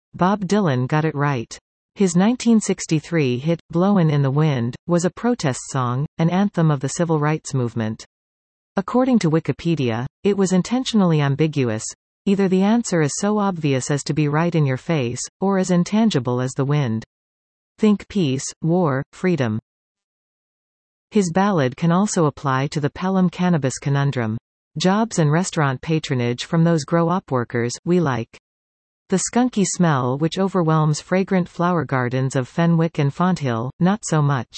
Bob Dylan got it right. His 1963 hit, "Blowin' in the Wind," was a protest song, an anthem of the civil rights movement. According to Wikipedia, it was intentionally ambiguous. Either the answer is so obvious as to be right in your face, or as intangible as the wind. Think peace, war, freedom. His ballad can also apply to the Pelham cannabis conundrum. Jobs and restaurant patronage from those grow-op workers, we like. The skunky smell which overwhelms fragrant flower gardens of Fenwick and Fonthill, not so much.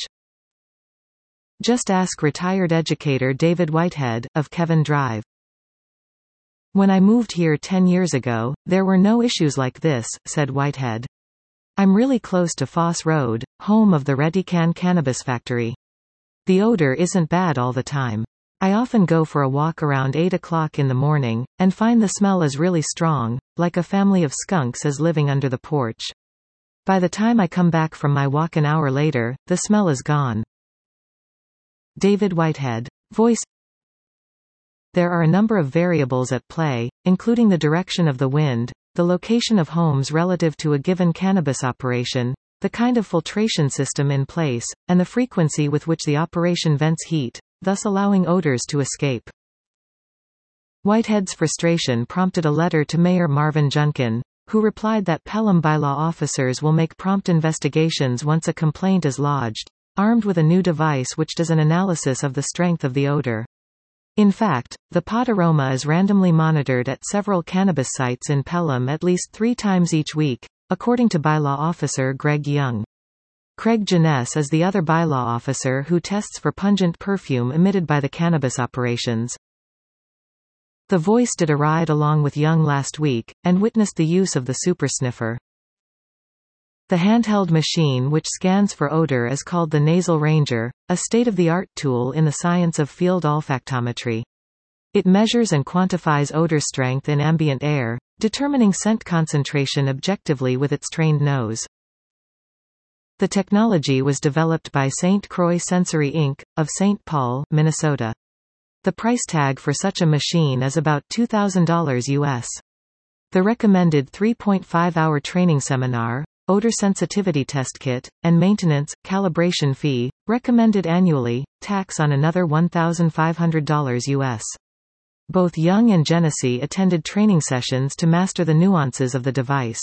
Just ask retired educator David Whitehead, of Kevin Drive. When I moved here 10 years ago, there were no issues like this, said Whitehead. I'm really close to Foss Road, home of the Redican Cannabis Factory. The odor isn't bad all the time. I often go for a walk around 8 o'clock in the morning, and find the smell is really strong, like a family of skunks is living under the porch. By the time I come back from my walk an hour later, the smell is gone. David Whitehead. Voice. There are a number of variables at play, including the direction of the wind, the location of homes relative to a given cannabis operation, the kind of filtration system in place, and the frequency with which the operation vents heat, thus allowing odors to escape. Whitehead's frustration prompted a letter to Mayor Marvin Junkin, who replied that Pelham bylaw officers will make prompt investigations once a complaint is lodged, armed with a new device which does an analysis of the strength of the odor. In fact, the pot aroma is randomly monitored at several cannabis sites in Pelham at least 3 times each week, according to bylaw officer Greg Young. Craig Jeunesse is the other bylaw officer who tests for pungent perfume emitted by the cannabis operations. The Voice did a ride along with Young last week, and witnessed the use of the super sniffer. The handheld machine which scans for odor is called the Nasal Ranger, a state-of-the-art tool in the science of field olfactometry. It measures and quantifies odor strength in ambient air, determining scent concentration objectively with its trained nose. The technology was developed by St. Croix Sensory Inc., of St. Paul, Minnesota. The price tag for such a machine is about $2,000 US. The recommended 3.5-hour training seminar, odor sensitivity test kit, and maintenance, calibration fee, recommended annually, tax on another $1,500 US. Both Young and Genesee attended training sessions to master the nuances of the device.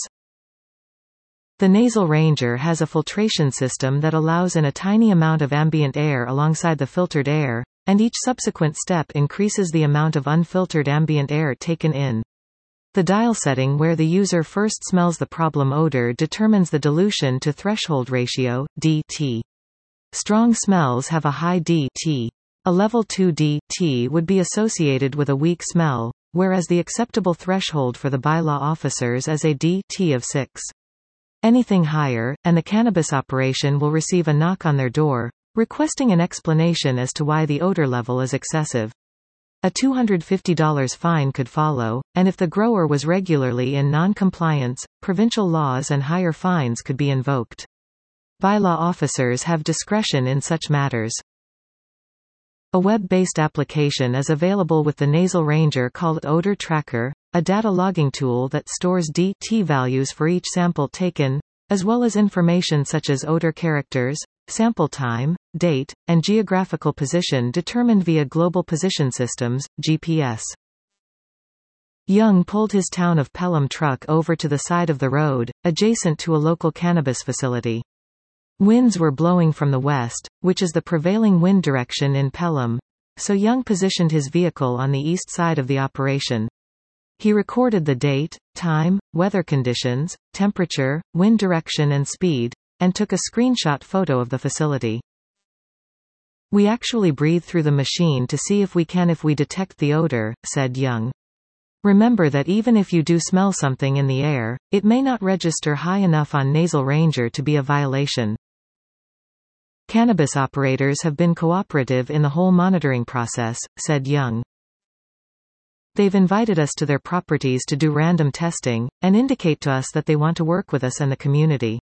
The Nasal Ranger has a filtration system that allows in a tiny amount of ambient air alongside the filtered air, and each subsequent step increases the amount of unfiltered ambient air taken in. The dial setting where the user first smells the problem odor determines the dilution to threshold ratio, DT. Strong smells have a high DT. A level 2 DT would be associated with a weak smell, whereas the acceptable threshold for the bylaw officers is a DT of 6. Anything higher, and the cannabis operation will receive a knock on their door, requesting an explanation as to why the odor level is excessive. A $250 fine could follow, and if the grower was regularly in non-compliance, provincial laws and higher fines could be invoked. Bylaw officers have discretion in such matters. A web-based application is available with the Nasal Ranger called Odor Tracker, a data logging tool that stores DT values for each sample taken, as well as information such as odor characters, sample time, date, and geographical position determined via Global Position Systems, GPS. Young pulled his town of Pelham truck over to the side of the road, adjacent to a local cannabis facility. Winds were blowing from the west, which is the prevailing wind direction in Pelham, so Young positioned his vehicle on the east side of the operation. He recorded the date, time, weather conditions, temperature, wind direction and speed, and took a screenshot photo of the facility. We actually breathe through the machine to see if we detect the odor, said Young. Remember that even if you do smell something in the air, it may not register high enough on Nasal Ranger to be a violation. Cannabis operators have been cooperative in the whole monitoring process, said Young. They've invited us to their properties to do random testing, and indicate to us that they want to work with us and the community.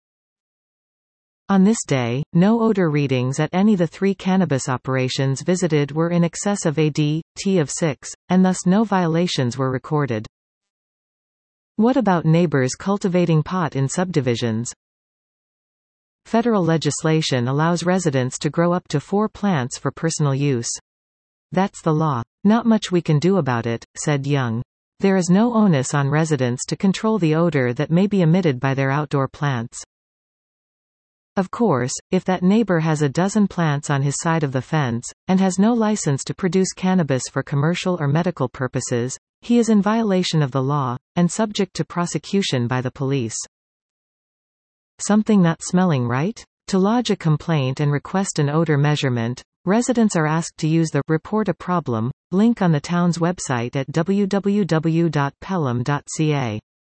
On this day, no odor readings at any of the 3 cannabis operations visited were in excess of a DT of 6, and thus no violations were recorded. What about neighbors cultivating pot in subdivisions? Federal legislation allows residents to grow up to 4 plants for personal use. That's the law. Not much we can do about it, said Young. There is no onus on residents to control the odor that may be emitted by their outdoor plants. Of course, if that neighbor has a dozen plants on his side of the fence, and has no license to produce cannabis for commercial or medical purposes, he is in violation of the law, and subject to prosecution by the police. Something not smelling right? To lodge a complaint and request an odor measurement, residents are asked to use the Report a Problem link on the town's website at www.pelham.ca.